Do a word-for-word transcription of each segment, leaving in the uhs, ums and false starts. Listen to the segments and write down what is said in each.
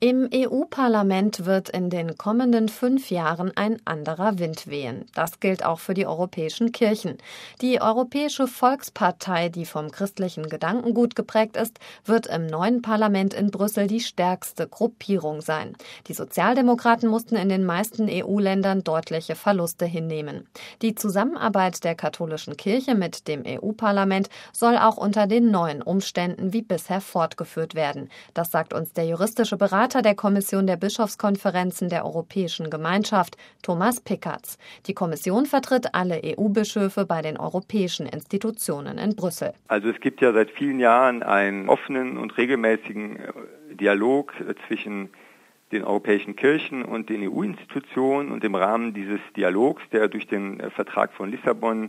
Im E U-Parlament wird in den kommenden fünf Jahren ein anderer Wind wehen. Das gilt auch für die europäischen Kirchen. Die Europäische Volkspartei, die vom christlichen Gedankengut geprägt ist, wird im neuen Parlament in Brüssel die stärkste Gruppierung sein. Die Sozialdemokraten mussten in den meisten E U-Ländern deutliche Verluste hinnehmen. Die Zusammenarbeit der katholischen Kirche mit dem E U-Parlament soll auch unter den neuen Umständen wie bisher fortgeführt werden. Das sagt uns der juristische Berater der Kommission der Bischofskonferenzen der Europäischen Gemeinschaft, Thomas Pikatz. Die Kommission vertritt alle E U-Bischöfe bei den europäischen Institutionen in Brüssel. Also es gibt ja seit vielen Jahren einen offenen und regelmäßigen Dialog zwischen den europäischen Kirchen und den E U-Institutionen, und im Rahmen dieses Dialogs, der durch den Vertrag von Lissabon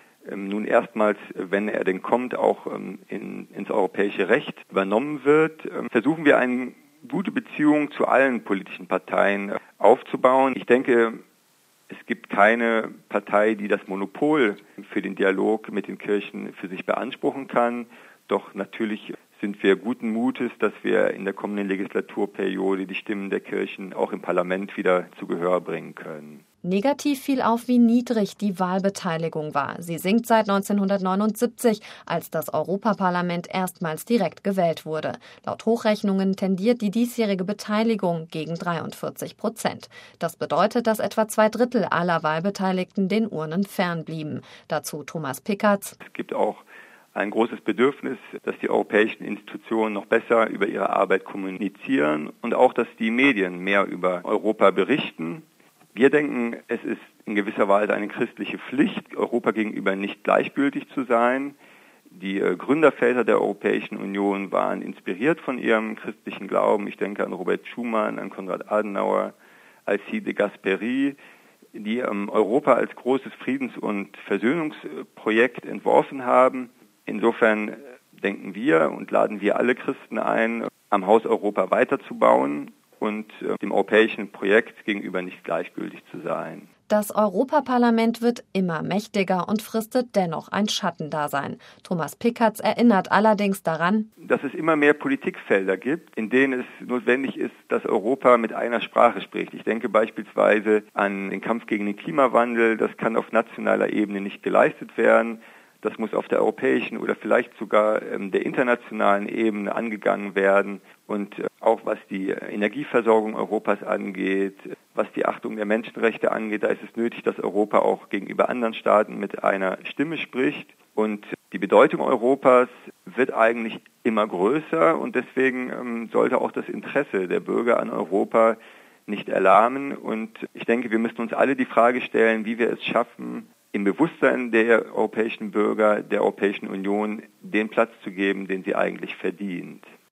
nun erstmals, wenn er denn kommt, auch in, ins europäische Recht übernommen wird, versuchen wir eine gute Beziehung zu allen politischen Parteien aufzubauen. Ich denke, es gibt keine Partei, die das Monopol für den Dialog mit den Kirchen für sich beanspruchen kann. Doch natürlich sind wir guten Mutes, dass wir in der kommenden Legislaturperiode die Stimmen der Kirchen auch im Parlament wieder zu Gehör bringen können. Negativ fiel auf, wie niedrig die Wahlbeteiligung war. Sie sinkt seit neunzehnhundertneunundsiebzig, als das Europaparlament erstmals direkt gewählt wurde. Laut Hochrechnungen tendiert die diesjährige Beteiligung gegen dreiundvierzig Prozent. Das bedeutet, dass etwa zwei Drittel aller Wahlbeteiligten den Urnen fernblieben. Dazu Thomas Pikatz. Es gibt auch ein großes Bedürfnis, dass die europäischen Institutionen noch besser über ihre Arbeit kommunizieren und auch, dass die Medien mehr über Europa berichten. Wir denken, es ist in gewisser Weise eine christliche Pflicht, Europa gegenüber nicht gleichgültig zu sein. Die Gründerväter der Europäischen Union waren inspiriert von ihrem christlichen Glauben. Ich denke an Robert Schuman, an Konrad Adenauer, Alcide de Gasperi, die Europa als großes Friedens- und Versöhnungsprojekt entworfen haben. Insofern denken wir und laden wir alle Christen ein, am Haus Europa weiterzubauen und dem europäischen Projekt gegenüber nicht gleichgültig zu sein. Das Europaparlament wird immer mächtiger und fristet dennoch ein Schattendasein. Thomas Pikatz erinnert allerdings daran, dass es immer mehr Politikfelder gibt, in denen es notwendig ist, dass Europa mit einer Sprache spricht. Ich denke beispielsweise an den Kampf gegen den Klimawandel. Das kann auf nationaler Ebene nicht geleistet werden. Das muss auf der europäischen oder vielleicht sogar ähm, der internationalen Ebene angegangen werden. Und äh, auch was die Energieversorgung Europas angeht, was die Achtung der Menschenrechte angeht, da ist es nötig, dass Europa auch gegenüber anderen Staaten mit einer Stimme spricht. Und die Bedeutung Europas wird eigentlich immer größer, und deswegen ähm, sollte auch das Interesse der Bürger an Europa nicht erlahmen. Und ich denke, wir müssen uns alle die Frage stellen, wie wir es schaffen, im Bewusstsein der europäischen Bürger, der Europäischen Union, den Platz zu geben, den sie eigentlich verdient.